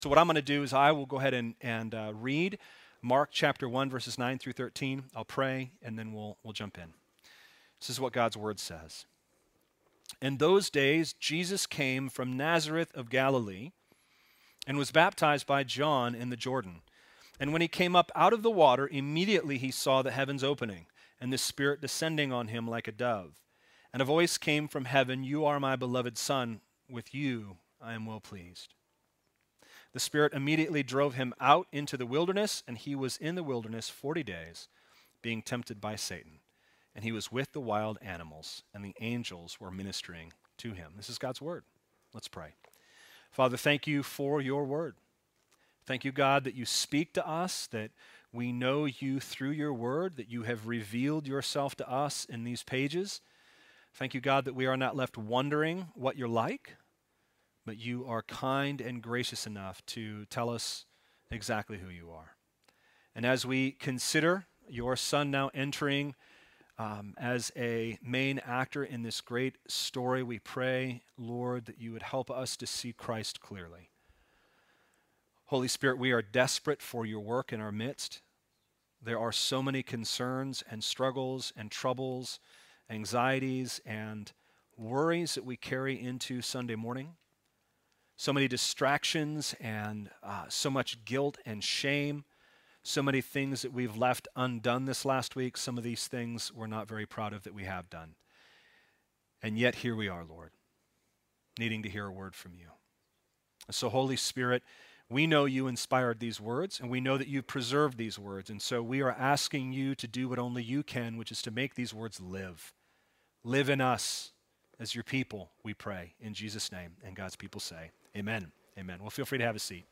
So what I'm going to do is I will go ahead and read Mark chapter 1, verses 9 through 13. I'll pray, and then we'll jump in. This is what God's word says. In those days, Jesus came from Nazareth of Galilee and was baptized by John in the Jordan. And when he came up out of the water, immediately he saw the heavens opening, and the Spirit descending on him like a dove. And a voice came from heaven, "You are my beloved Son, with you I am well pleased." The Spirit immediately drove him out into the wilderness, and he was in the wilderness 40 days, being tempted by Satan. And he was with the wild animals, and the angels were ministering to him. This is God's word. Let's pray. Father, thank you for your word. Thank you, God, that you speak to us, that we know you through your word, that you have revealed yourself to us in these pages. Thank you, God, that we are not left wondering what you're like, but you are kind and gracious enough to tell us exactly who you are. And as we consider your Son now entering as a main actor in this great story, we pray, Lord, that you would help us to see Christ clearly. Holy Spirit, we are desperate for your work in our midst. There are so many concerns and struggles and troubles, anxieties and worries that we carry into Sunday morning. So many distractions and so much guilt and shame. So many things that we've left undone this last week. Some of these things we're not very proud of that we have done. And yet here we are, Lord, needing to hear a word from you. So Holy Spirit, we know you inspired these words, and we know that you preserved these words. And so we are asking you to do what only you can, which is to make these words live. Live in us as your people, we pray, in Jesus' name. And God's people say, amen. Amen. Well, feel free to have a seat.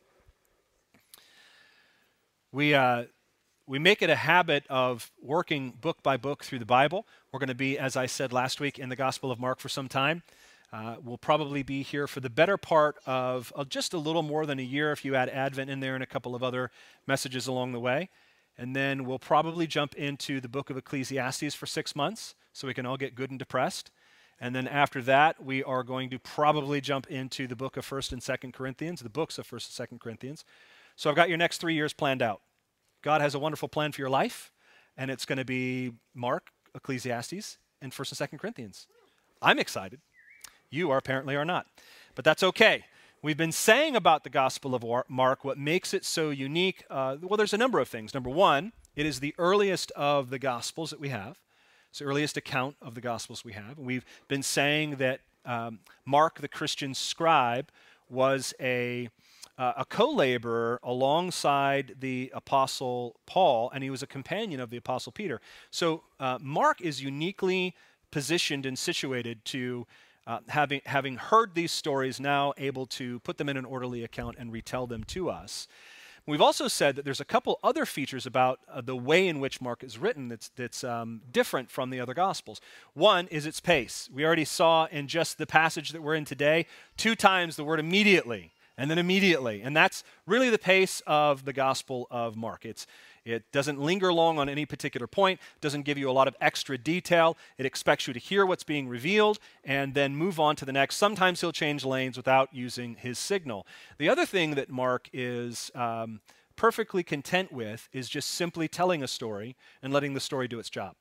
We make it a habit of working book by book through the Bible. We're going to be, as I said last week, in the Gospel of Mark for some time. We'll probably be here for the better part of just a little more than a year if you add Advent in there and a couple of other messages along the way. And then we'll probably jump into the book of Ecclesiastes for 6 months so we can all get good and depressed. And then after that, we are going to probably jump into the book of 1st and 2nd Corinthians, the books of 1st and 2nd Corinthians. So I've got your next 3 years planned out. God has a wonderful plan for your life, and it's going to be Mark, Ecclesiastes, and 1st and 2nd Corinthians. I'm excited. You apparently are not, but that's okay. We've been saying about the Gospel of Mark what makes it so unique. Well, there's a number of things. Number one, it is the earliest of the Gospels that we have. It's the earliest account of the Gospels we have. We've been saying that Mark, the Christian scribe, was a co-laborer alongside the Apostle Paul, and he was a companion of the Apostle Peter. So Mark is uniquely positioned and situated to, having heard these stories, now able to put them in an orderly account and retell them to us. We've also said that there's a couple other features about the way in which Mark is written that's different from the other Gospels. One is its pace. We already saw in just the passage that we're in today 2 times the word immediately. And then immediately. And that's really the pace of the Gospel of Mark. It doesn't linger long on any particular point, doesn't give you a lot of extra detail. It expects you to hear what's being revealed and then move on to the next. Sometimes he'll change lanes without using his signal. The other thing that Mark is perfectly content with is just simply telling a story and letting the story do its job.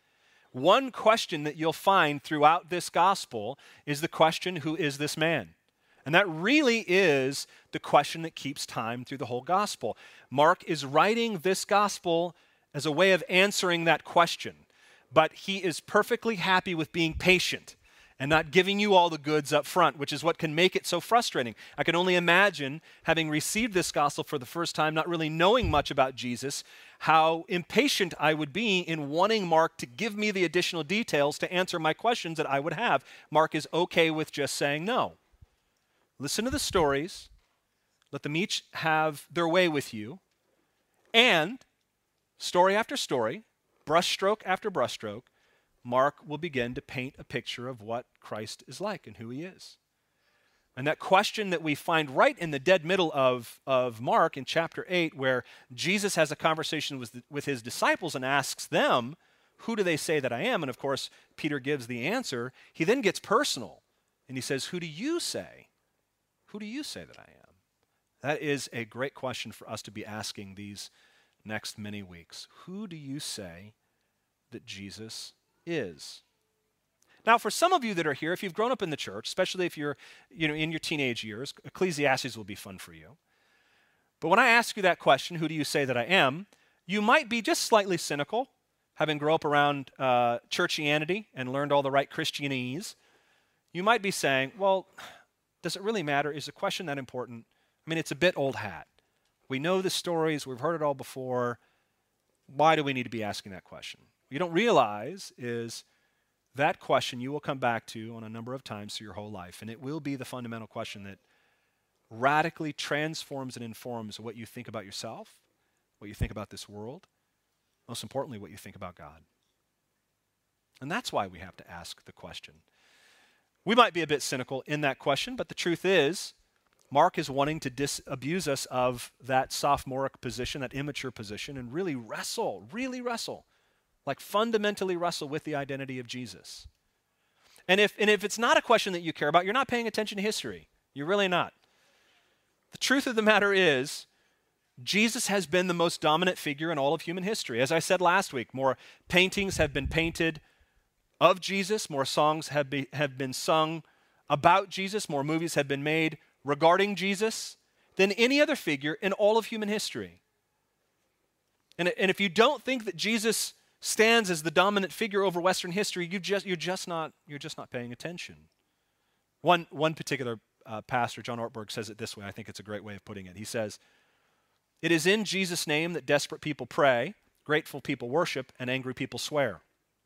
One question that you'll find throughout this gospel is the question, who is this man? And that really is the question that keeps time through the whole gospel. Mark is writing this gospel as a way of answering that question, but he is perfectly happy with being patient and not giving you all the goods up front, which is what can make it so frustrating. I can only imagine, having received this gospel for the first time, not really knowing much about Jesus, how impatient I would be in wanting Mark to give me the additional details to answer my questions that I would have. Mark is okay with just saying no. Listen to the stories, let them each have their way with you, and story after story, brushstroke after brushstroke, Mark will begin to paint a picture of what Christ is like and who he is. And that question that we find right in the dead middle of Mark in chapter 8, where Jesus has a conversation with his disciples and asks them, who do they say that I am? And of course, Peter gives the answer. He then gets personal, and he says, who do you say? Who do you say that I am? That is a great question for us to be asking these next many weeks. Who do you say that Jesus is? Now, for some of you that are here, if you've grown up in the church, especially if you're in your teenage years, Ecclesiastes will be fun for you. But when I ask you that question, who do you say that I am, you might be just slightly cynical, having grown up around churchianity and learned all the right Christianese. You might be saying, well, does it really matter? Is the question that important? I mean, it's a bit old hat. We know the stories. We've heard it all before. Why do we need to be asking that question? What you don't realize is that question you will come back to on a number of times through your whole life, and it will be the fundamental question that radically transforms and informs what you think about yourself, what you think about this world, most importantly, what you think about God. And that's why we have to ask the question. We might be a bit cynical in that question, but the truth is, Mark is wanting to disabuse us of that sophomoric position, that immature position, and really wrestle, like fundamentally wrestle with the identity of Jesus. And if it's not a question that you care about, you're not paying attention to history. You're really not. The truth of the matter is, Jesus has been the most dominant figure in all of human history. As I said last week, more paintings have been painted of Jesus, more songs have been sung about Jesus, more movies have been made regarding Jesus than any other figure in all of human history. And if you don't think that Jesus stands as the dominant figure over Western history, you're just not paying attention. One particular pastor, John Ortberg, says it this way. I think it's a great way of putting it. He says, "It is in Jesus' name that desperate people pray, grateful people worship, and angry people swear.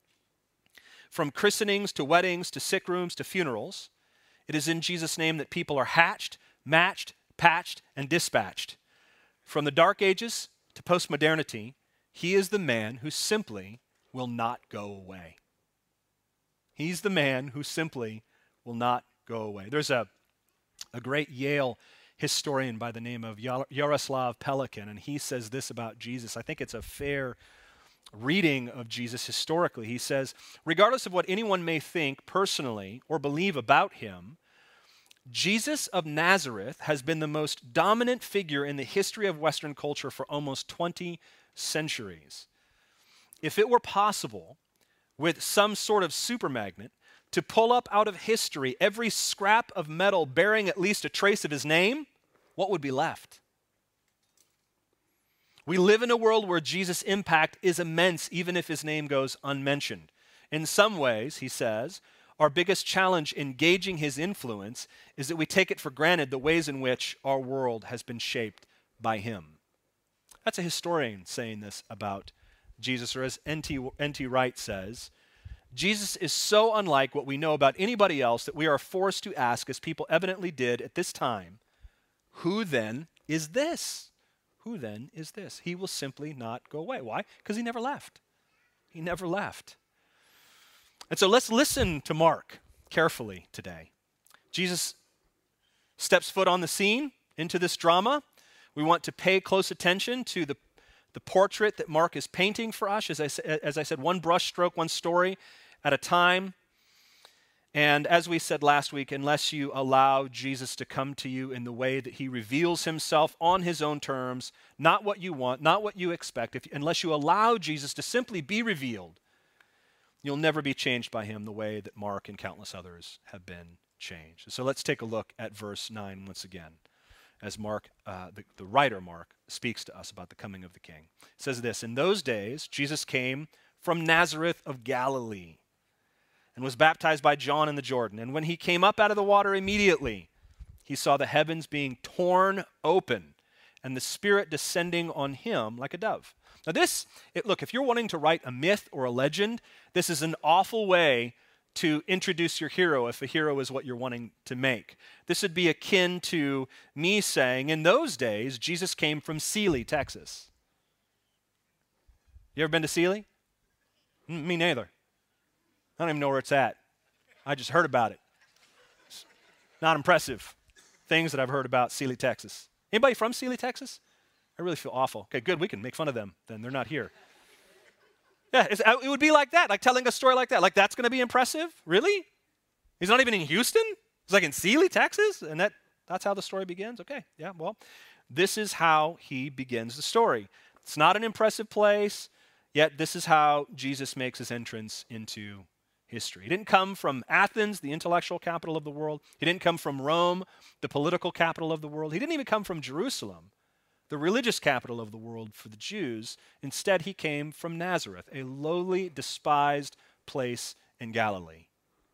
From christenings to weddings to sick rooms to funerals, it is in Jesus' name that people are hatched, matched, patched, and dispatched. From the Dark Ages to postmodernity, he is the man who simply will not go away." He's the man who simply will not go away. There's a great Yale historian by the name of Yaroslav Pelikan, and he says this about Jesus. I think it's a fair reading of Jesus historically. He says, regardless of what anyone may think personally or believe about him, Jesus of Nazareth has been the most dominant figure in the history of Western culture for almost 20 centuries. If it were possible, with some sort of super magnet, to pull up out of history every scrap of metal bearing at least a trace of his name, what would be left? We live in a world where Jesus' impact is immense, even if his name goes unmentioned. In some ways, he says, our biggest challenge in gauging his influence is that we take it for granted the ways in which our world has been shaped by him. That's a historian saying this about Jesus, or as N.T. Wright says, Jesus is so unlike what we know about anybody else that we are forced to ask, as people evidently did at this time, who then is this? Who then is this? He will simply not go away. Why? Because he never left. He never left. And so let's listen to Mark carefully today. Jesus steps foot on the scene into this drama. We want to pay close attention to the portrait that Mark is painting for us. As I said, one brush stroke, one story at a time. And as we said last week, unless you allow Jesus to come to you in the way that he reveals himself on his own terms, not what you want, not what you expect, unless you allow Jesus to simply be revealed, you'll never be changed by him the way that Mark and countless others have been changed. So let's take a look at verse 9 once again, as Mark, the writer Mark, speaks to us about the coming of the King. It says this, "In those days, Jesus came from Nazareth of Galilee and was baptized by John in the Jordan. And when he came up out of the water, immediately he saw the heavens being torn open and the Spirit descending on him like a dove." Now look, if you're wanting to write a myth or a legend, this is an awful way to introduce your hero if a hero is what you're wanting to make. This would be akin to me saying, in those days, Jesus came from Sealy, Texas. You ever been to Sealy? Me neither. I don't even know where it's at. I just heard about it. It's not impressive things that I've heard about Sealy, Texas. Anybody from Sealy, Texas? I really feel awful. Okay, good. We can make fun of them then. They're not here. Yeah, it would be like that, like telling a story like that. Like, that's going to be impressive? Really? He's not even in Houston? He's like in Sealy, Texas? And that That's how the story begins? Okay, yeah, well, this is how he begins the story. It's not an impressive place, yet this is how Jesus makes his entrance into history. He didn't come from Athens, the intellectual capital of the world. He didn't come from Rome, the political capital of the world. He didn't even come from Jerusalem, the religious capital of the world for the Jews. Instead, he came from Nazareth, a lowly, despised place in Galilee.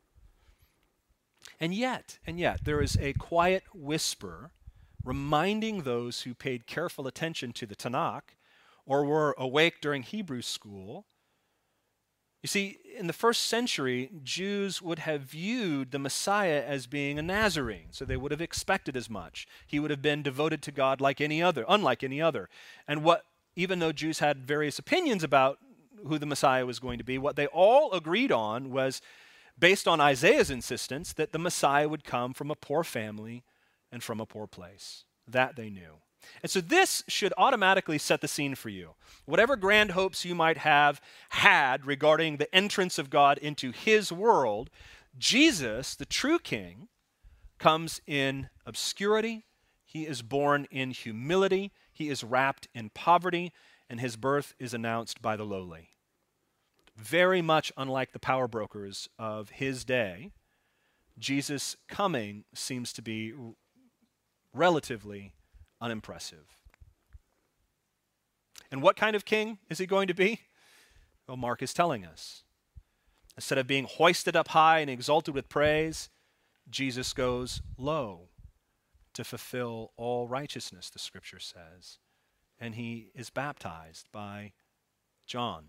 And yet, there is a quiet whisper reminding those who paid careful attention to the Tanakh or were awake during Hebrew school. You see, in the first century, Jews would have viewed the Messiah as being a Nazarene, so they would have expected as much. He would have been devoted to God like any other, unlike any other. And even though Jews had various opinions about who the Messiah was going to be, what they all agreed on was, based on Isaiah's insistence, that the Messiah would come from a poor family and from a poor place. That they knew. And so this should automatically set the scene for you. Whatever grand hopes you might have had regarding the entrance of God into his world, Jesus, the true king, comes in obscurity. He is born in humility. He is wrapped in poverty, and his birth is announced by the lowly. Very much unlike the power brokers of his day, Jesus' coming seems to be relatively unimpressive. And what kind of king is he going to be? Well, Mark is telling us. Instead of being hoisted up high and exalted with praise, Jesus goes low to fulfill all righteousness, the scripture says. And he is baptized by John.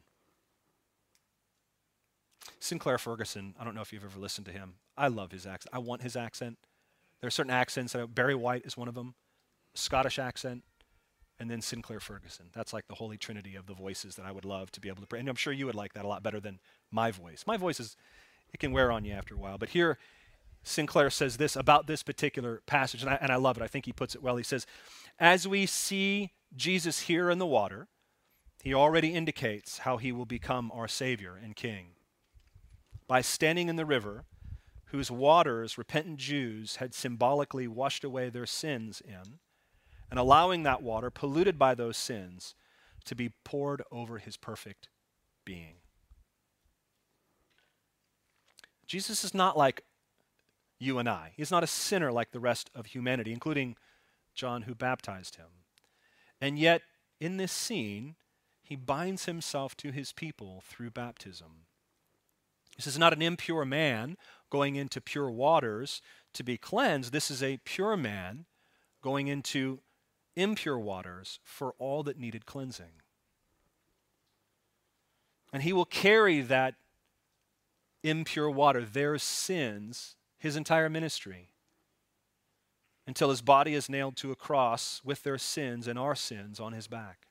Sinclair Ferguson, I don't know if you've ever listened to him. I love his accent. I want his accent. There are certain accents. Barry White is one of them. Scottish accent, and then Sinclair Ferguson. That's like the holy trinity of the voices that I would love to be able to pray. And I'm sure you would like that a lot better than my voice. My voice it can wear on you after a while. But here, Sinclair says this about this particular passage, and I love it. I think he puts it well. He says, as we see Jesus here in the water, he already indicates how he will become our Savior and King. By standing in the river, whose waters repentant Jews had symbolically washed away their sins in, and allowing that water, polluted by those sins, to be poured over his perfect being. Jesus is not like you and I. He's not a sinner like the rest of humanity, including John who baptized him. And yet, in this scene, he binds himself to his people through baptism. This is not an impure man going into pure waters to be cleansed. This is a pure man going into impure waters for all that needed cleansing. And he will carry that impure water, their sins, his entire ministry, until his body is nailed to a cross with their sins and our sins on his back.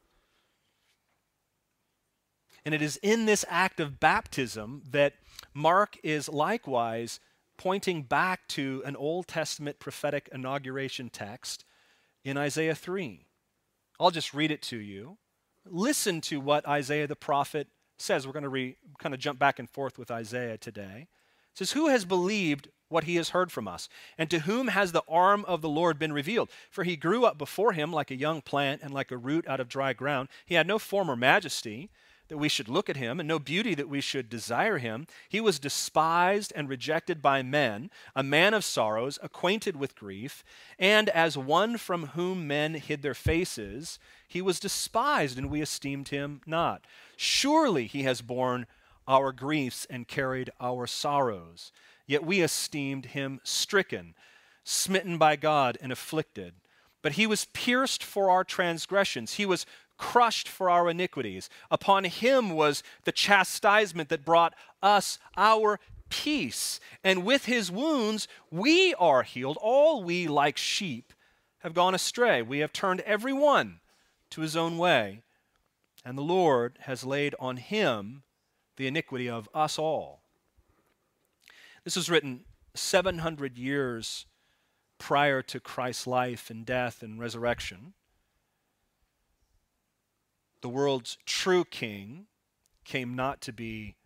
And it is in this act of baptism that Mark is likewise pointing back to an Old Testament prophetic inauguration text in Isaiah 3. I'll just read it to you. Listen to what Isaiah the prophet says. We're going to kind of jump back and forth with Isaiah today. It says, who has believed what he has heard from us? And to whom has the arm of the Lord been revealed? For he grew up before him like a young plant and like a root out of dry ground. He had no form or majesty that we should look at him, and no beauty that we should desire him. He was despised and rejected by men, a man of sorrows, acquainted with grief, and as one from whom men hid their faces, he was despised, and we esteemed him not. Surely he has borne our griefs and carried our sorrows, yet we esteemed him stricken, smitten by God, and afflicted. But he was pierced for our transgressions. He was crushed for our iniquities. Upon him was the chastisement that brought us our peace. And with his wounds we are healed. All we like sheep have gone astray. We have turned every one to his own way. And the Lord has laid on him the iniquity of us all. This was written 700 years prior to Christ's life and death and resurrection. The world's true king came not to be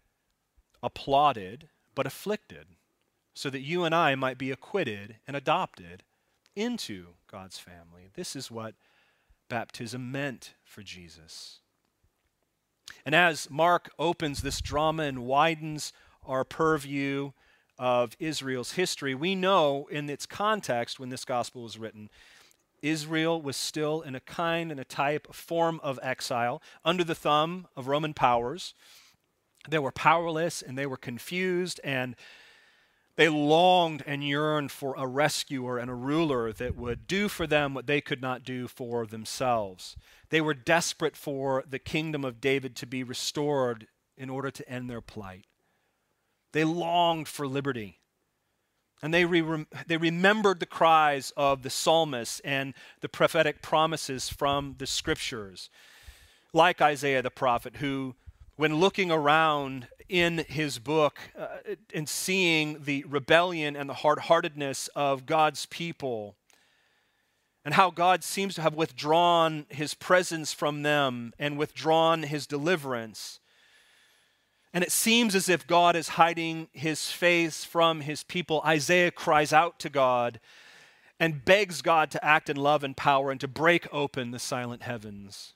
applauded, but afflicted, so that you and I might be acquitted and adopted into God's family. This is what baptism meant for Jesus. And as Mark opens this drama and widens our purview of Israel's history, we know in its context when this gospel was written, Israel was still in a kind and a type, a form of exile under the thumb of Roman powers. They were powerless and they were confused, and they longed and yearned for a rescuer and a ruler that would do for them what they could not do for themselves. They were desperate for the kingdom of David to be restored in order to end their plight. They longed for liberty. And they remembered the cries of the psalmists and the prophetic promises from the scriptures, like Isaiah the prophet, who, when looking around in his book and seeing the rebellion and the hard-heartedness of God's people, and how God seems to have withdrawn his presence from them and withdrawn his deliverance, and it seems as if God is hiding his face from his people, Isaiah cries out to God and begs God to act in love and power and to break open the silent heavens.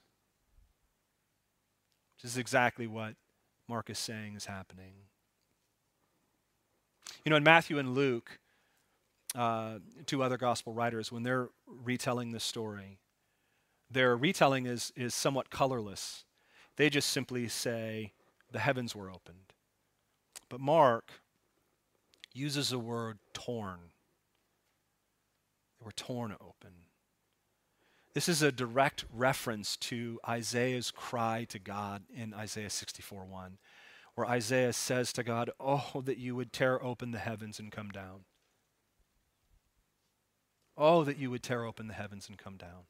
Which is exactly what Mark is saying is happening. You know, in Matthew and Luke, two other gospel writers, when they're retelling this story, their retelling is somewhat colorless. They just simply say, the heavens were opened. But Mark uses the word torn. They were torn open. This is a direct reference to Isaiah's cry to God in Isaiah 64:1, where Isaiah says to God, "Oh, that you would tear open the heavens and come down. Oh, that you would tear open the heavens and come down."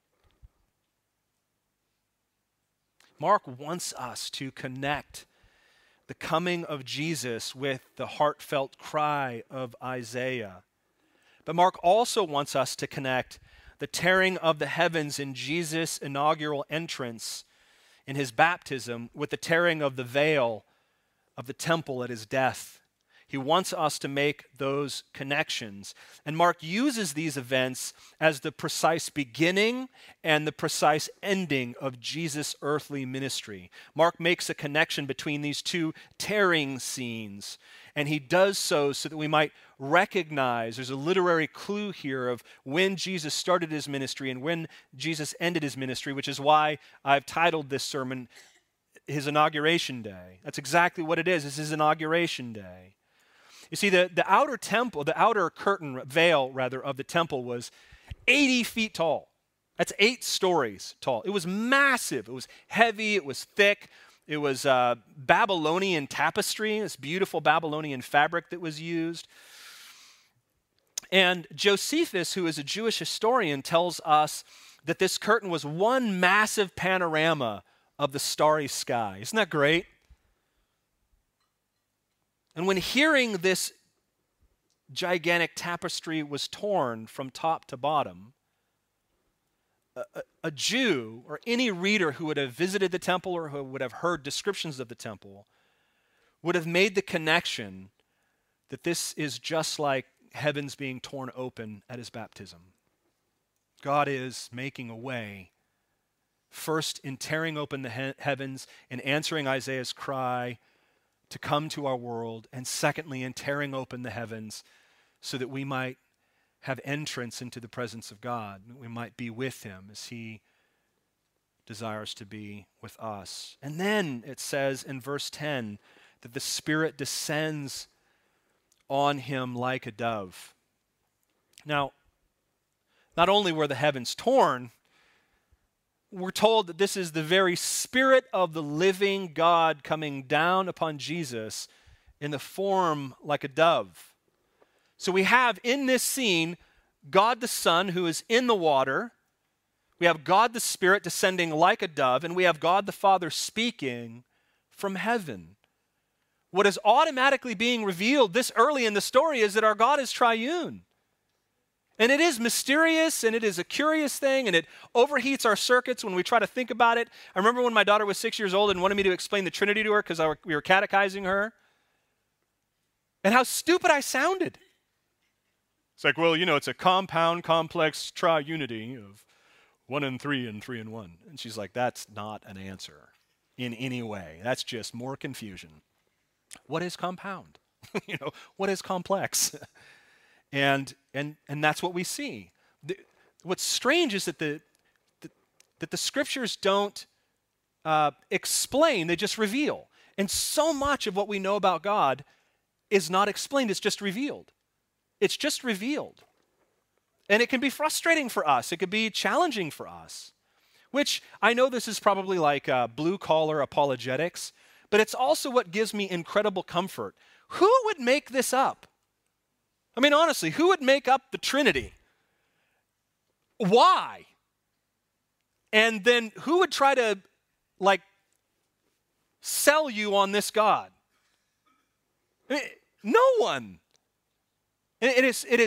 Mark wants us to connect the coming of Jesus with the heartfelt cry of Isaiah. But Mark also wants us to connect the tearing of the heavens in Jesus' inaugural entrance in his baptism with the tearing of the veil of the temple at his death. He wants us to make those connections. And Mark uses these events as the precise beginning and the precise ending of Jesus' earthly ministry. Mark makes a connection between these two tearing scenes, and he does so that we might recognize, there's a literary clue here of when Jesus started his ministry and when Jesus ended his ministry, which is why I've titled this sermon, His Inauguration Day. That's exactly what it is. It's his inauguration day. You see, the outer temple, the outer curtain, veil rather, of the temple was 80 feet tall. That's 8 stories tall. It was massive. It was heavy. It was thick. It was Babylonian tapestry, this beautiful Babylonian fabric that was used. And Josephus, who is a Jewish historian, tells us that this curtain was one massive panorama of the starry sky. Isn't that great? And when hearing this gigantic tapestry was torn from top to bottom, a Jew or any reader who would have visited the temple or who would have heard descriptions of the temple would have made the connection that this is just like heavens being torn open at his baptism. God is making a way, first in tearing open the heavens and answering Isaiah's cry to come to our world, and secondly, in tearing open the heavens so that we might have entrance into the presence of God, that we might be with him as he desires to be with us. And then it says in verse 10 that the Spirit descends on him like a dove. Now, not only were the heavens torn, we're told that this is the very Spirit of the living God coming down upon Jesus in the form like a dove. So we have in this scene God the Son who is in the water. We have God the Spirit descending like a dove, and we have God the Father speaking from heaven. What is automatically being revealed this early in the story is that our God is triune. And it is mysterious, and it is a curious thing, and it overheats our circuits when we try to think about it. I remember when my daughter was 6 years old and wanted me to explain the Trinity to her because we were catechizing her, and how stupid I sounded. It's like, well, it's a compound, complex triunity of 1 and 3 and 3 and 1. And she's like, that's not an answer in any way. That's just more confusion. What is compound? What is complex? and that's what we see. What's strange is that the scriptures don't explain, they just reveal. And so much of what we know about God is not explained, it's just revealed. It's just revealed. And it can be frustrating for us. It could be challenging for us, which I know this is probably like blue-collar apologetics, but it's also what gives me incredible comfort. Who would make this up? I mean, honestly, who would make up the Trinity? Why? And then who would try to, sell you on this God? I mean, no one. It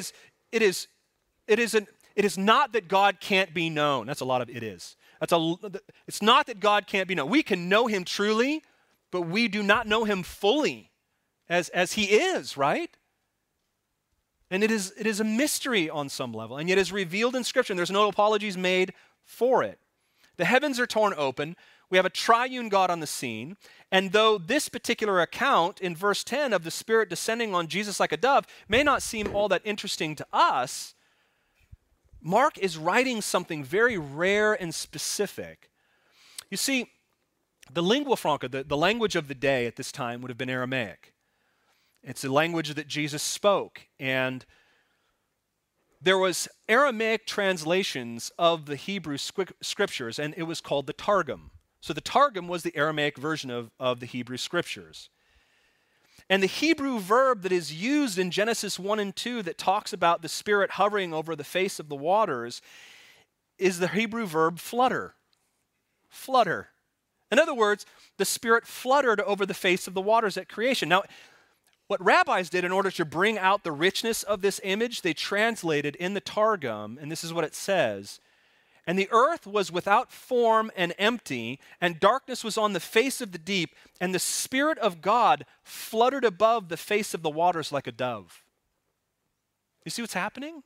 is not that God can't be known. That's a lot of it is. It's not that God can't be known. We can know him truly, but we do not know him fully as he is, right? And it is a mystery on some level, and yet is revealed in Scripture, and there's no apologies made for it. The heavens are torn open. We have a triune God on the scene, and though this particular account in verse 10 of the Spirit descending on Jesus like a dove may not seem all that interesting to us, Mark is writing something very rare and specific. You see, the lingua franca, the language of the day at this time would have been Aramaic. It's the language that Jesus spoke, and there was Aramaic translations of the Hebrew scriptures, and it was called the Targum. So the Targum was the Aramaic version of the Hebrew scriptures. And the Hebrew verb that is used in Genesis 1 and 2 that talks about the Spirit hovering over the face of the waters is the Hebrew verb flutter. Flutter. In other words, the Spirit fluttered over the face of the waters at creation. Now, what rabbis did in order to bring out the richness of this image, they translated in the Targum, and this is what it says, "And the earth was without form and empty, and darkness was on the face of the deep, and the Spirit of God fluttered above the face of the waters like a dove." You see what's happening?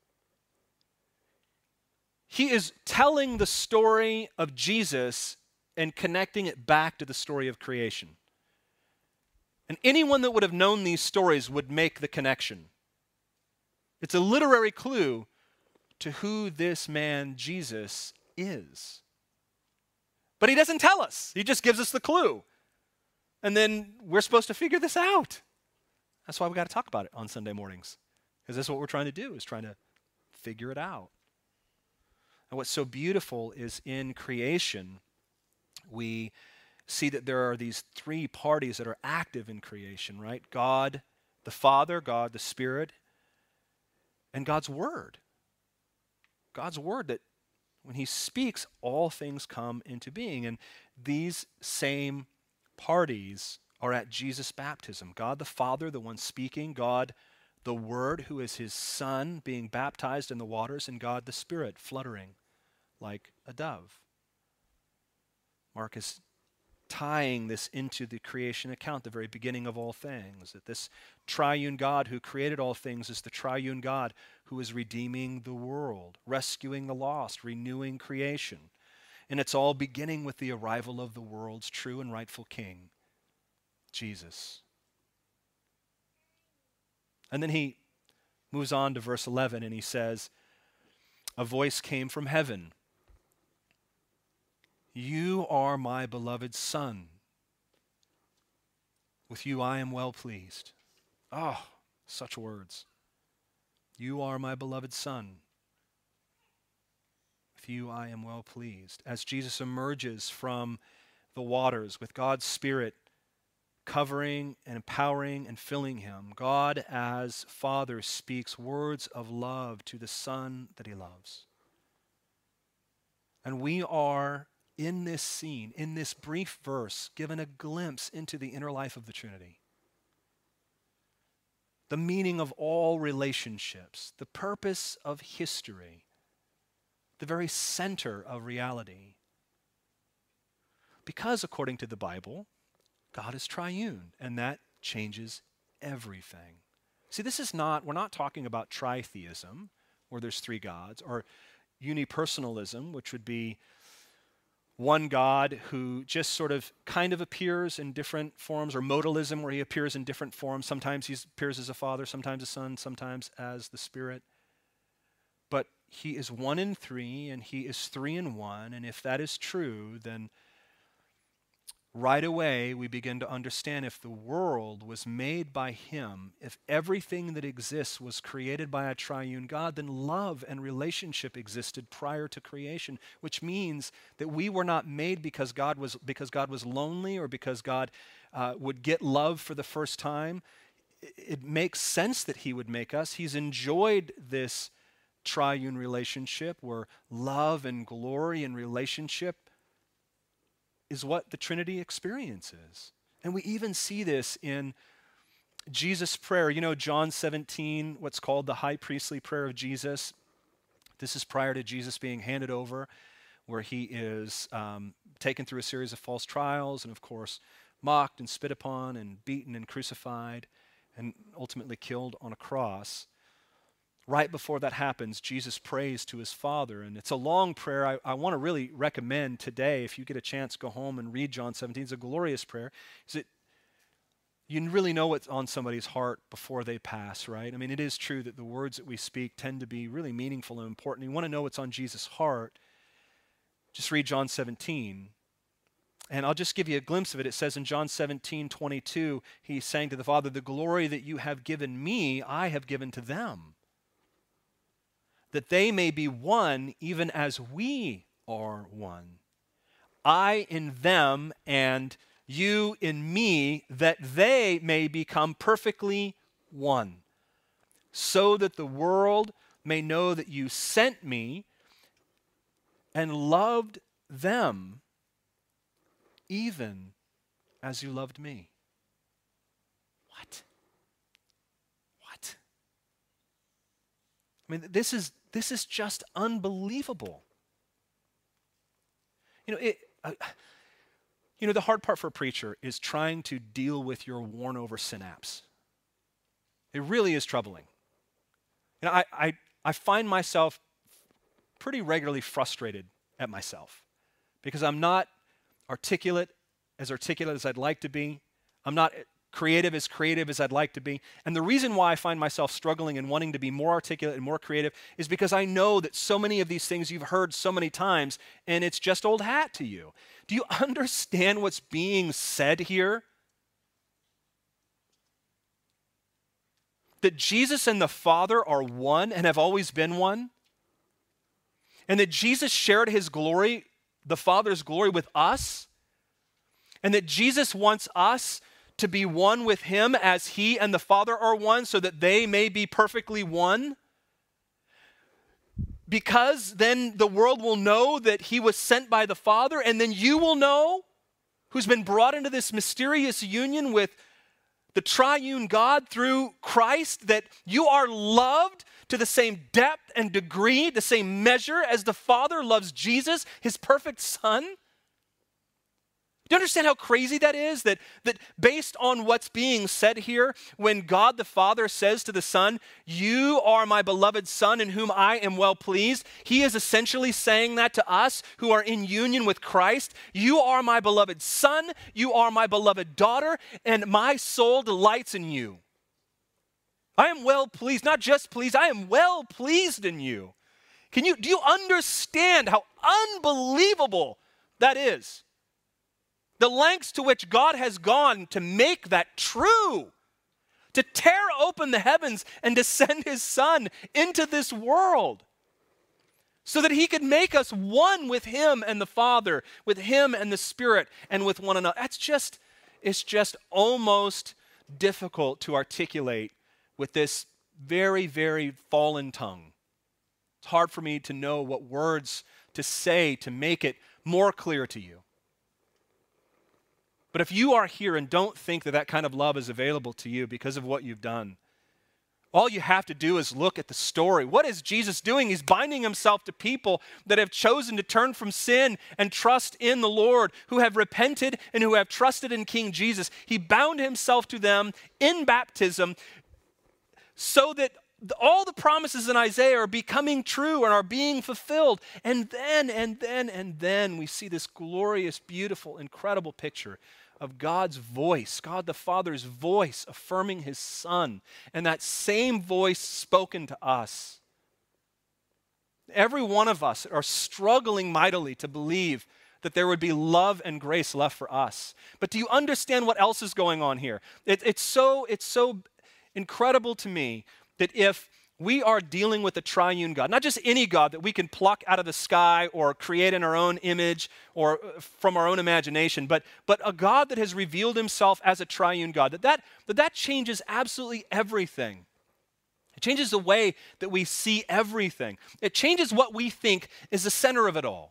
He is telling the story of Jesus and connecting it back to the story of creation. And anyone that would have known these stories would make the connection. It's a literary clue to who this man Jesus is. But he doesn't tell us. He just gives us the clue. And then we're supposed to figure this out. That's why we got to talk about it on Sunday mornings. Because that's what we're trying to do, is trying to figure it out. And what's so beautiful is in creation, we see that there are these three parties that are active in creation, right? God, the Father, God, the Spirit, and God's Word. God's Word that when he speaks, all things come into being. And these same parties are at Jesus' baptism. God the Father, the one speaking, God the Word, who is his Son, being baptized in the waters, and God the Spirit fluttering like a dove. Mark is tying this into the creation account, the very beginning of all things, that this triune God who created all things is the triune God who is redeeming the world, rescuing the lost, renewing creation. And it's all beginning with the arrival of the world's true and rightful King, Jesus. And then he moves on to verse 11 and he says, "A voice came from heaven. You are my beloved Son. With you I am well pleased." Oh, such words. You are my beloved Son. With you I am well pleased. As Jesus emerges from the waters with God's Spirit covering and empowering and filling him, God as Father speaks words of love to the Son that he loves. And we are in this scene, in this brief verse, given a glimpse into the inner life of the Trinity. The meaning of all relationships, the purpose of history, the very center of reality. Because according to the Bible, God is triune, and that changes everything. See, we're not talking about tritheism, where there's three gods, or unipersonalism, which would be one God who just sort of kind of appears in different forms, or modalism, where he appears in different forms. Sometimes he appears as a Father, sometimes a Son, sometimes as the Spirit. But he is one in three, and he is three in one. And if that is true, then right away we begin to understand, if the world was made by him, if everything that exists was created by a triune God, then love and relationship existed prior to creation, which means that we were not made because God was lonely, or because God would get love for the first time. It makes sense that he would make us. He's enjoyed this triune relationship where love and glory and relationship is what the Trinity experiences. And we even see this in Jesus' prayer. You know, John 17, what's called the high priestly prayer of Jesus. This is prior to Jesus being handed over, where he is taken through a series of false trials, and of course mocked and spit upon and beaten and crucified and ultimately killed on a cross. Right before that happens, Jesus prays to his Father, and it's a long prayer. I want to really recommend today, if you get a chance, go home and read John 17. It's a glorious prayer. You really know what's on somebody's heart before they pass, right? I mean, it is true that the words that we speak tend to be really meaningful and important. You want to know what's on Jesus' heart, just read John 17. And I'll just give you a glimpse of it. It says in John 17:22, he's saying to the Father, "The glory that you have given me, I have given to them, that they may be one, even as we are one. I in them, and you in me, that they may become perfectly one, so that the world may know that you sent me and loved them, even as you loved me." What? I mean, this is just unbelievable. You know, the hard part for a preacher is trying to deal with your worn over synapse. It really is troubling. You know, I find myself pretty regularly frustrated at myself because I'm not articulate as I'd like to be. I'm not creative as I'd like to be. And the reason why I find myself struggling and wanting to be more articulate and more creative is because I know that so many of these things you've heard so many times, and it's just old hat to you. Do you understand what's being said here? That Jesus and the Father are one and have always been one? And that Jesus shared his glory, the Father's glory, with us? And that Jesus wants us to be one with him as he and the Father are one, so that they may be perfectly one? Because then the world will know that he was sent by the Father, and then you will know, who's been brought into this mysterious union with the triune God through Christ, that you are loved to the same depth and degree, the same measure as the Father loves Jesus, his perfect Son. Do you understand how crazy that is? That based on what's being said here, when God the Father says to the Son, "You are my beloved Son in whom I am well pleased," he is essentially saying that to us who are in union with Christ. You are my beloved Son, you are my beloved daughter, and my soul delights in you. I am well pleased, not just pleased, I am well pleased in you. Do you understand how unbelievable that is? The lengths to which God has gone to make that true, to tear open the heavens and to send his Son into this world so that he could make us one with him and the Father, with him and the Spirit, and with one another. It's just almost difficult to articulate with this very, very fallen tongue. It's hard for me to know what words to say to make it more clear to you. But if you are here and don't think that kind of love is available to you because of what you've done, all you have to do is look at the story. What is Jesus doing? He's binding himself to people that have chosen to turn from sin and trust in the Lord, who have repented and who have trusted in King Jesus. He bound himself to them in baptism, so that all the promises in Isaiah are becoming true and are being fulfilled. And then we see this glorious, beautiful, incredible picture of God's voice, God the Father's voice affirming his Son, and that same voice spoken to us. Every one of us are struggling mightily to believe that there would be love and grace left for us. But do you understand what else is going on here? It's so incredible to me that if we are dealing with a triune God, not just any God that we can pluck out of the sky or create in our own image or from our own imagination, but a God that has revealed himself as a triune God, that changes absolutely everything. It changes the way that we see everything. It changes what we think is the center of it all.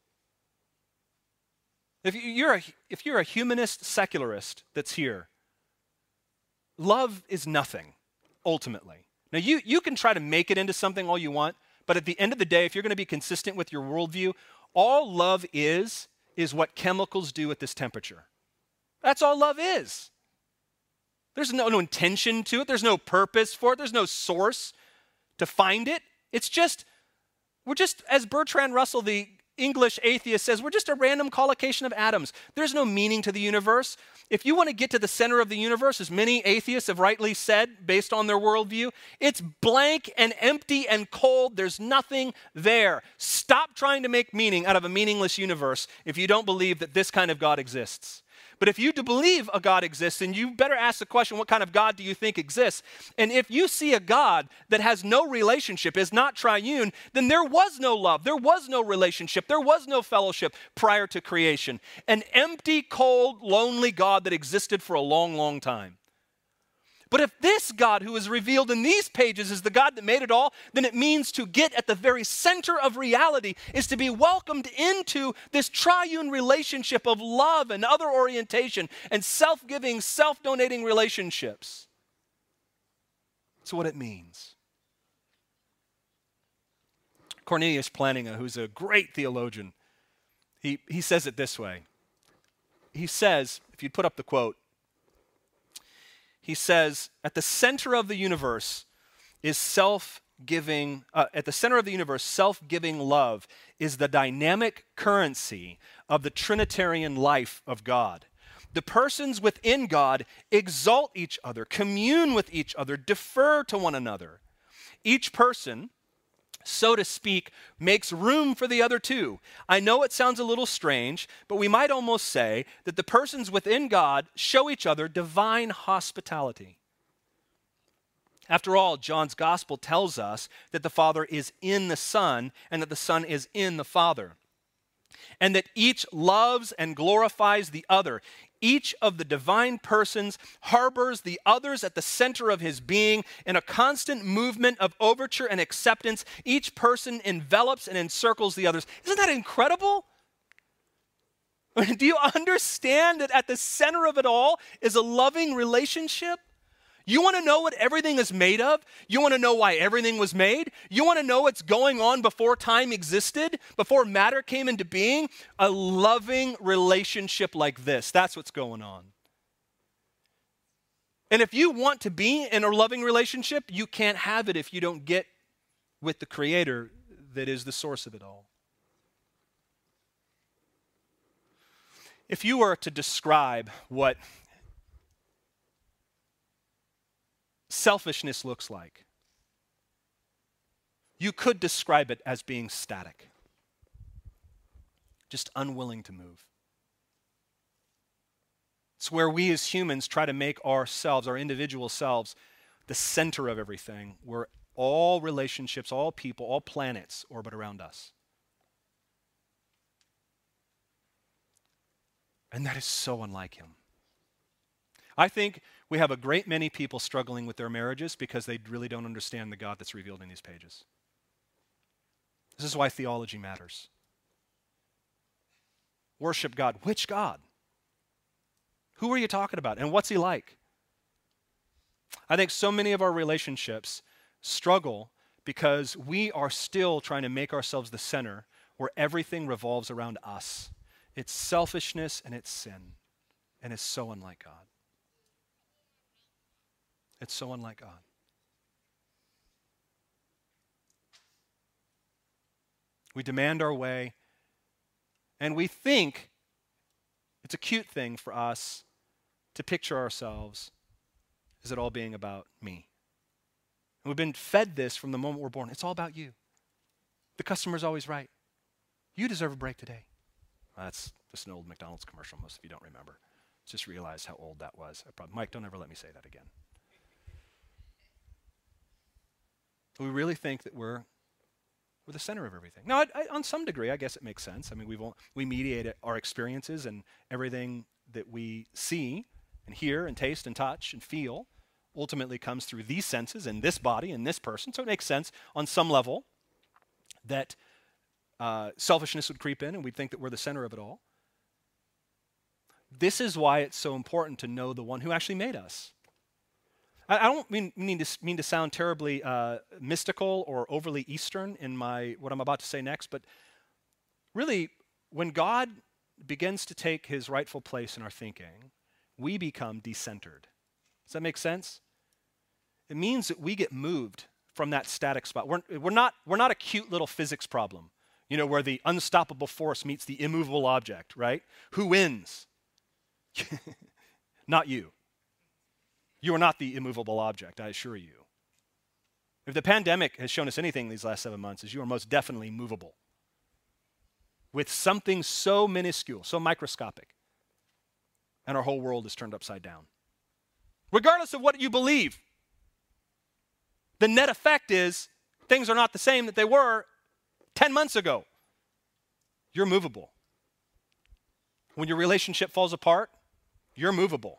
If you're a humanist secularist that's here, love is nothing, ultimately. Now, you can try to make it into something all you want, but at the end of the day, if you're going to be consistent with your worldview, all love is what chemicals do at this temperature. That's all love is. There's no intention to it. There's no purpose for it. There's no source to find it. We're just, as Bertrand Russell, the English atheist, says, we're just a random collocation of atoms. There's no meaning to the universe. If you want to get to the center of the universe, as many atheists have rightly said, based on their worldview, it's blank and empty and cold. There's nothing there. Stop trying to make meaning out of a meaningless universe if you don't believe that this kind of God exists. But if you do believe a God exists, then you better ask the question, what kind of God do you think exists? And if you see a God that has no relationship, is not triune, then there was no love, there was no relationship, there was no fellowship prior to creation. An empty, cold, lonely God that existed for a long, long time. But if this God who is revealed in these pages is the God that made it all, then it means to get at the very center of reality is to be welcomed into this triune relationship of love and other orientation and self-giving, self-donating relationships. That's what it means. Cornelius Plantinga, who's a great theologian, he says it this way. He says, if you'd put up the quote, he says, at the center of the universe is self-giving love is the dynamic currency of the Trinitarian life of God. The persons within God exalt each other, commune with each other, defer to one another. Each person, so to speak, makes room for the other two. I know it sounds a little strange, but we might almost say that the persons within God show each other divine hospitality. After all, John's gospel tells us that the Father is in the Son and that the Son is in the Father, and that each loves and glorifies the other. Each of the divine persons harbors the others at the center of his being in a constant movement of overture and acceptance. Each person envelops and encircles the others. Isn't that incredible? Do you understand that at the center of it all is a loving relationship? You want to know what everything is made of? You want to know why everything was made? You want to know what's going on before time existed, before matter came into being? A loving relationship like this. That's what's going on. And if you want to be in a loving relationship, you can't have it if you don't get with the Creator that is the source of it all. If you were to describe what selfishness looks like, you could describe it as being static, just unwilling to move. It's where we as humans try to make ourselves, our individual selves, the center of everything, where all relationships, all people, all planets orbit around us. And that is so unlike him. I think we have a great many people struggling with their marriages because they really don't understand the God that's revealed in these pages. This is why theology matters. Worship God. Which God? Who are you talking about? And what's he like? I think so many of our relationships struggle because we are still trying to make ourselves the center where everything revolves around us. It's selfishness and it's sin. And it's so unlike God. It's so unlike God. We demand our way, and we think it's a cute thing for us to picture ourselves as it all being about me. And we've been fed this from the moment we're born. It's all about you. The customer's always right. You deserve a break today. That's just an old McDonald's commercial. Most of you don't remember. Just realized how old that was. Mike, don't ever let me say that again. We really think that we're the center of everything. Now, on some degree, I guess it makes sense. I mean, we mediate our experiences, and everything that we see and hear and taste and touch and feel ultimately comes through these senses and this body and this person. So it makes sense on some level that selfishness would creep in and we'd think that we're the center of it all. This is why it's so important to know the one who actually made us. I don't mean to sound terribly mystical or overly Eastern in what I'm about to say next, but really, when God begins to take his rightful place in our thinking, we become decentered. Does that make sense? It means that we get moved from that static spot. We're not a cute little physics problem, where the unstoppable force meets the immovable object, right? Who wins? Not you. You are not the immovable object, I assure you. If the pandemic has shown us anything these last 7 months, is you are most definitely movable. With something so minuscule, so microscopic, and our whole world is turned upside down. Regardless of what you believe, the net effect is things are not the same that they were 10 months ago. You're movable. When your relationship falls apart, you're movable.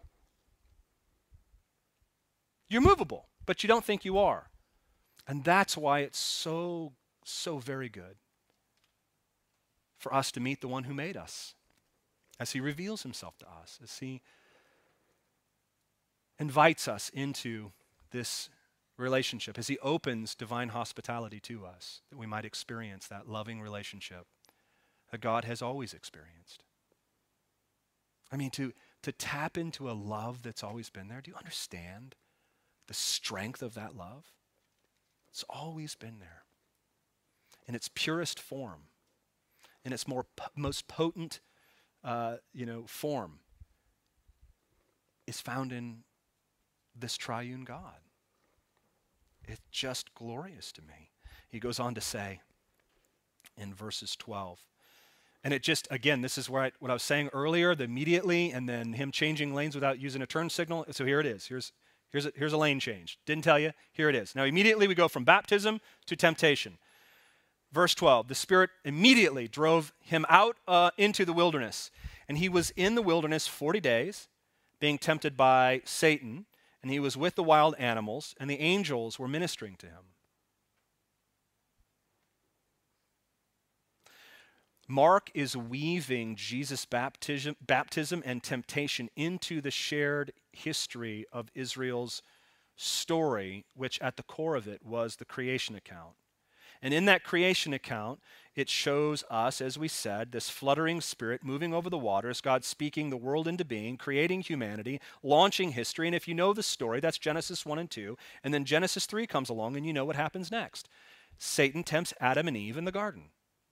You're movable, but you don't think you are. And that's why it's so very good for us to meet the one who made us, as he reveals himself to us, as he invites us into this relationship, as he opens divine hospitality to us, that we might experience that loving relationship that God has always experienced. I mean, to tap into a love that's always been there. Do you understand the strength of that love? It's always been there. In its purest form, in its most potent form, is found in this triune God. It's just glorious to me. He goes on to say in verses 12, and it just, again, this is where what I was saying earlier, the immediately, and then him changing lanes without using a turn signal. So here it is. Here's a lane change. Didn't tell you. Here it is. Now immediately we go from baptism to temptation. Verse 12, the Spirit immediately drove him out into the wilderness. And he was in the wilderness 40 days, being tempted by Satan. And he was with the wild animals, and the angels were ministering to him. Mark is weaving Jesus' baptism and temptation into the shared history of Israel's story, which at the core of it was the creation account. And in that creation account, it shows us, as we said, this fluttering spirit moving over the waters, God speaking the world into being, creating humanity, launching history. And if you know the story, that's Genesis 1 and 2. And then Genesis 3 comes along, and you know what happens next. Satan tempts Adam and Eve in the garden.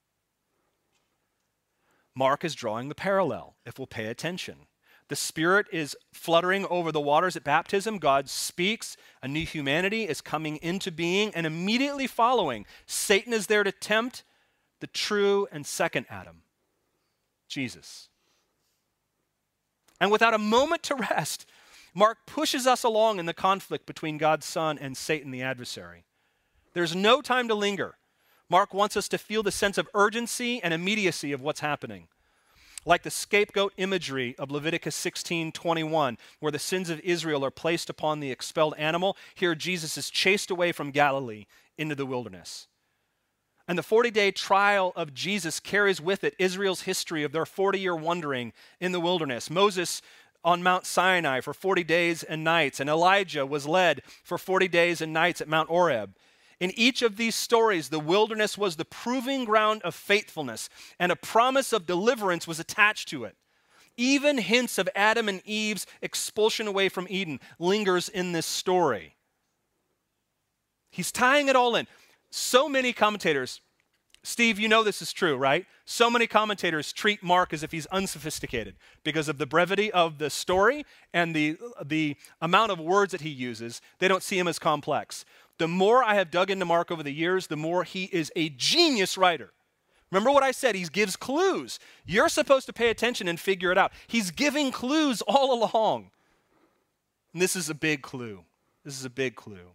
Mark is drawing the parallel, if we'll pay attention. The Spirit is fluttering over the waters at baptism. God speaks. A new humanity is coming into being. And immediately following, Satan is there to tempt the true and second Adam, Jesus. And without a moment to rest, Mark pushes us along in the conflict between God's Son and Satan, the adversary. There's no time to linger. Mark wants us to feel the sense of urgency and immediacy of what's happening. Like the scapegoat imagery of Leviticus 16:21, where the sins of Israel are placed upon the expelled animal, here Jesus is chased away from Galilee into the wilderness. And the 40-day trial of Jesus carries with it Israel's history of their 40-year wandering in the wilderness. Moses on Mount Sinai for 40 days and nights, and Elijah was led for 40 days and nights at Mount Oreb. In each of these stories, the wilderness was the proving ground of faithfulness, and a promise of deliverance was attached to it. Even hints of Adam and Eve's expulsion away from Eden lingers in this story. He's tying it all in. So many commentators Steve, you know this is true, right? So many commentators treat Mark as if he's unsophisticated because of the brevity of the story and the amount of words that he uses. They don't see him as complex. The more I have dug into Mark over the years, the more he is a genius writer. Remember what I said? He gives clues. You're supposed to pay attention and figure it out. He's giving clues all along. And this is a big clue. This is a big clue.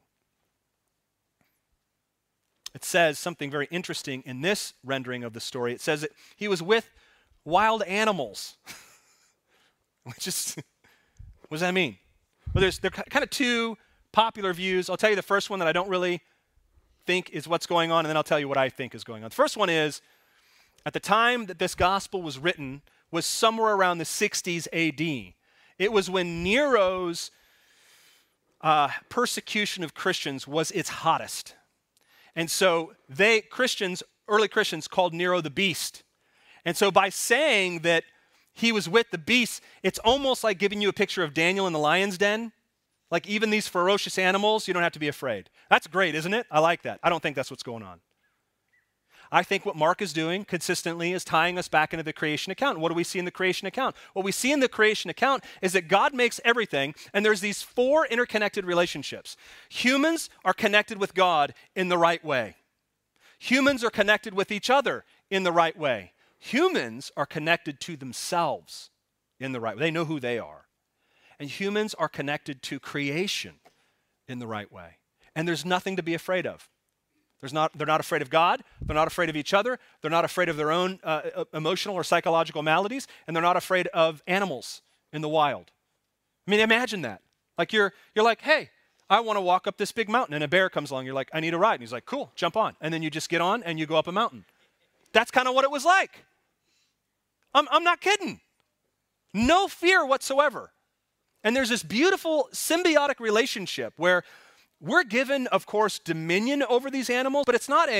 It says something very interesting in this rendering of the story. It says that he was with wild animals. Which is, what does that mean? Well, there are kind of two popular views. I'll tell you the first one that I don't really think is what's going on, and then I'll tell you what I think is going on. The first one is, at the time that this gospel was written, was somewhere around the 60s AD. It was when Nero's persecution of Christians was its hottest. And so early Christians called Nero the beast. And so by saying that he was with the beast, it's almost like giving you a picture of Daniel in the lion's den. Like even these ferocious animals, you don't have to be afraid. That's great, isn't it? I like that. I don't think that's what's going on. I think what Mark is doing consistently is tying us back into the creation account. What do we see in the creation account? What we see in the creation account is that God makes everything, and there's these four interconnected relationships. Humans are connected with God in the right way. Humans are connected with each other in the right way. Humans are connected to themselves in the right way. They know who they are. And humans are connected to creation in the right way. And there's nothing to be afraid of. They're not afraid of God. They're not afraid of each other. They're not afraid of their own emotional or psychological maladies. And they're not afraid of animals in the wild. I mean, imagine that. Like you're like, hey, I want to walk up this big mountain. And a bear comes along. You're like, I need a ride. And he's like, cool, jump on. And then you just get on and you go up a mountain. That's kind of what it was like. I'm not kidding. No fear whatsoever. And there's this beautiful symbiotic relationship where we're given, of course, dominion over these animals, but it's not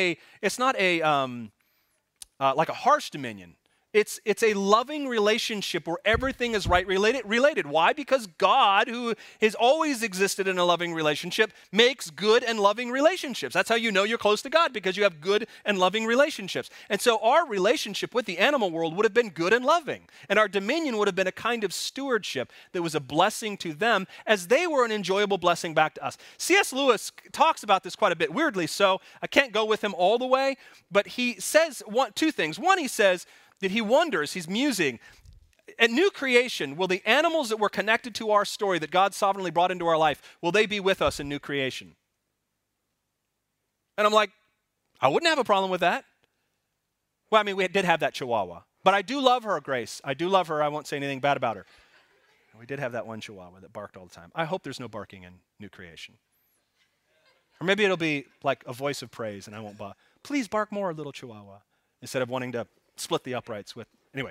like a harsh dominion. It's a loving relationship where everything is right related. Why? Because God, who has always existed in a loving relationship, makes good and loving relationships. That's how you know you're close to God, because you have good and loving relationships. And so our relationship with the animal world would have been good and loving. And our dominion would have been a kind of stewardship that was a blessing to them as they were an enjoyable blessing back to us. C.S. Lewis talks about this quite a bit, weirdly so. I can't go with him all the way, but he says two things. One, he says that he wonders, he's musing, at new creation, will the animals that were connected to our story that God sovereignly brought into our life, will they be with us in new creation? And I'm like, I wouldn't have a problem with that. Well, I mean, we did have that Chihuahua. But I do love her, Grace. I do love her. I won't say anything bad about her. We did have that one Chihuahua that barked all the time. I hope there's no barking in new creation. Or maybe it'll be like a voice of praise and I won't bark. Please bark more, little Chihuahua. Instead of wanting to split the uprights with, anyway.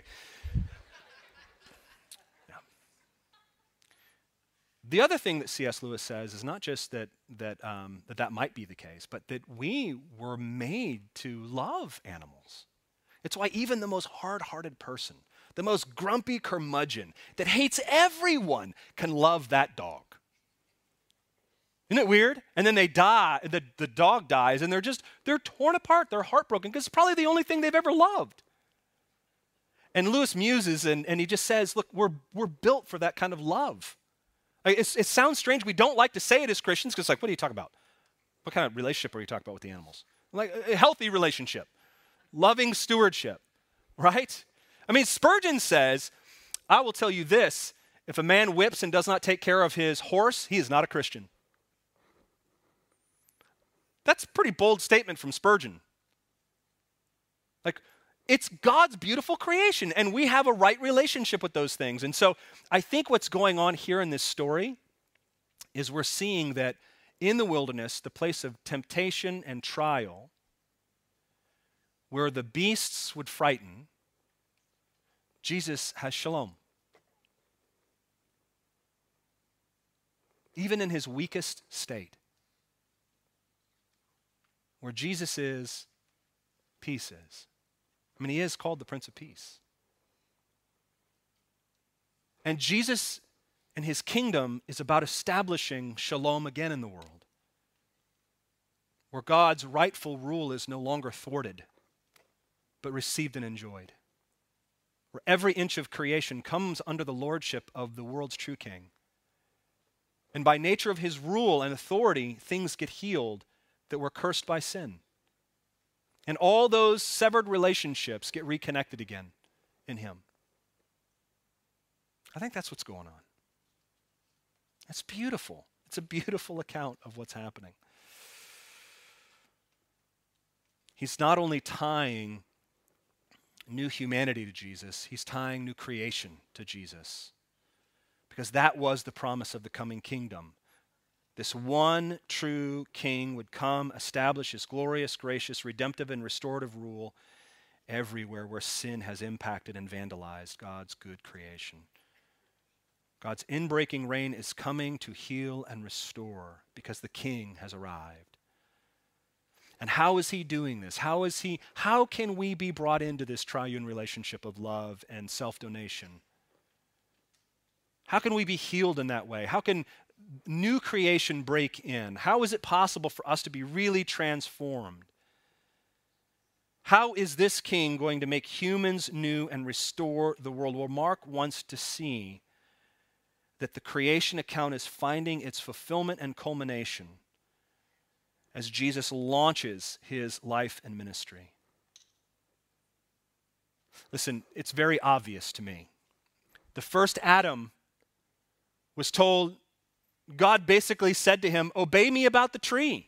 Yeah. The other thing that C.S. Lewis says is not just that might be the case, but that we were made to love animals. It's why even the most hard-hearted person, the most grumpy curmudgeon that hates everyone can love that dog. Isn't it weird? And then they die, the dog dies, and they're torn apart, they're heartbroken, because it's probably the only thing they've ever loved. And Lewis muses, and he just says, look, we're built for that kind of love. It sounds strange. We don't like to say it as Christians, because like, what are you talking about? What kind of relationship are you talking about with the animals? Like a healthy relationship, loving stewardship, right? I mean, Spurgeon says, I will tell you this, if a man whips and does not take care of his horse, he is not a Christian. That's a pretty bold statement from Spurgeon. Like, it's God's beautiful creation, and we have a right relationship with those things. And so I think what's going on here in this story is we're seeing that in the wilderness, the place of temptation and trial, where the beasts would frighten, Jesus has shalom. Even in his weakest state. Where Jesus is, peace is. I mean, he is called the Prince of Peace. And Jesus and his kingdom is about establishing shalom again in the world, where God's rightful rule is no longer thwarted, but received and enjoyed. Where every inch of creation comes under the lordship of the world's true king. And by nature of his rule and authority, things get healed that were cursed by sin. And all those severed relationships get reconnected again in him. I think that's what's going on. It's beautiful. It's a beautiful account of what's happening. He's not only tying new humanity to Jesus, he's tying new creation to Jesus. Because that was the promise of the coming kingdom. This one true king would come, establish his glorious, gracious, redemptive, and restorative rule everywhere where sin has impacted and vandalized God's good creation. God's inbreaking reign is coming to heal and restore because the king has arrived. And how is he doing this? How can we be brought into this triune relationship of love and self-donation? How can we be healed in that way? How can new creation break in? How is it possible for us to be really transformed? How is this king going to make humans new and restore the world? Well, Mark wants to see that the creation account is finding its fulfillment and culmination as Jesus launches his life and ministry. Listen, it's very obvious to me. The first Adam was told, God basically said to him, obey me about the tree.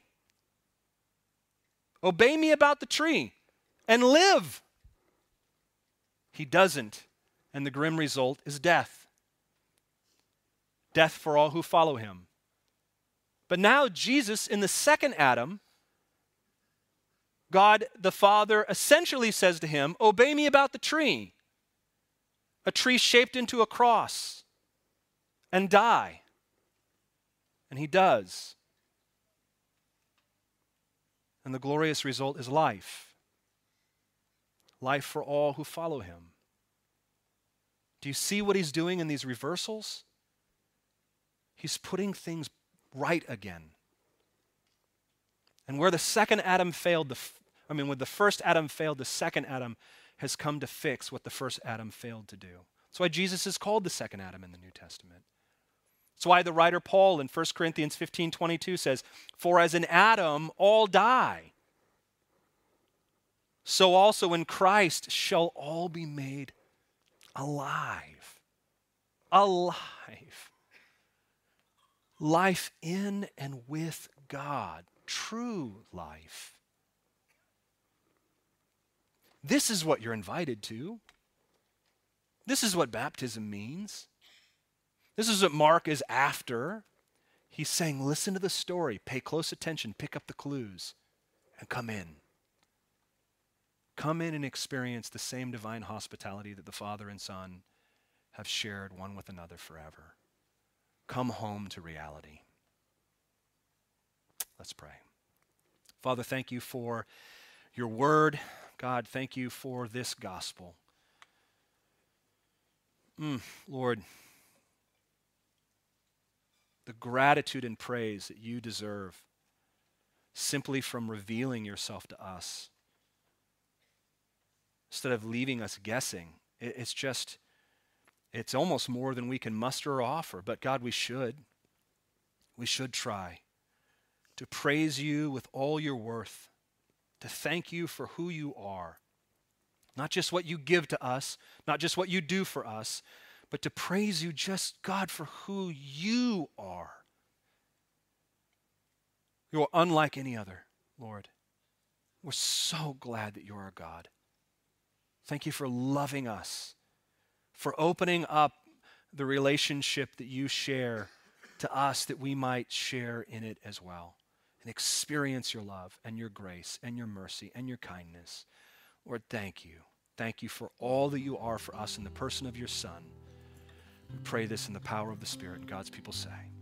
Obey me about the tree and live. He doesn't, and the grim result is death. Death for all who follow him. But now Jesus, in the second Adam, God the Father essentially says to him, obey me about the tree. A tree shaped into a cross. And die. And he does. And the glorious result is life. Life for all who follow him. Do you see what he's doing in these reversals? He's putting things right again. And where the second Adam failed, when the first Adam failed, the second Adam has come to fix what the first Adam failed to do. That's why Jesus is called the second Adam in the New Testament. That's why the writer Paul in 1 Corinthians 15:22 says, for as in Adam all die, so also in Christ shall all be made alive. Alive. Life in and with God. True life. This is what you're invited to. This is what baptism means. This is what Mark is after. He's saying, listen to the story, pay close attention, pick up the clues, and come in. Come in and experience the same divine hospitality that the Father and Son have shared one with another forever. Come home to reality. Let's pray. Father, thank you for your word. God, thank you for this gospel. Lord, the gratitude and praise that you deserve simply from revealing yourself to us. Instead of leaving us guessing, it's almost more than we can muster or offer. But God, we should try to praise you with all your worth, to thank you for who you are. Not just what you give to us, not just what you do for us, but to praise you just, God, for who you are. You are unlike any other, Lord. We're so glad that you're our God. Thank you for loving us, for opening up the relationship that you share to us that we might share in it as well and experience your love and your grace and your mercy and your kindness. Lord, thank you. Thank you for all that you are for us in the person of your Son. We pray this in the power of the Spirit, and God's people say.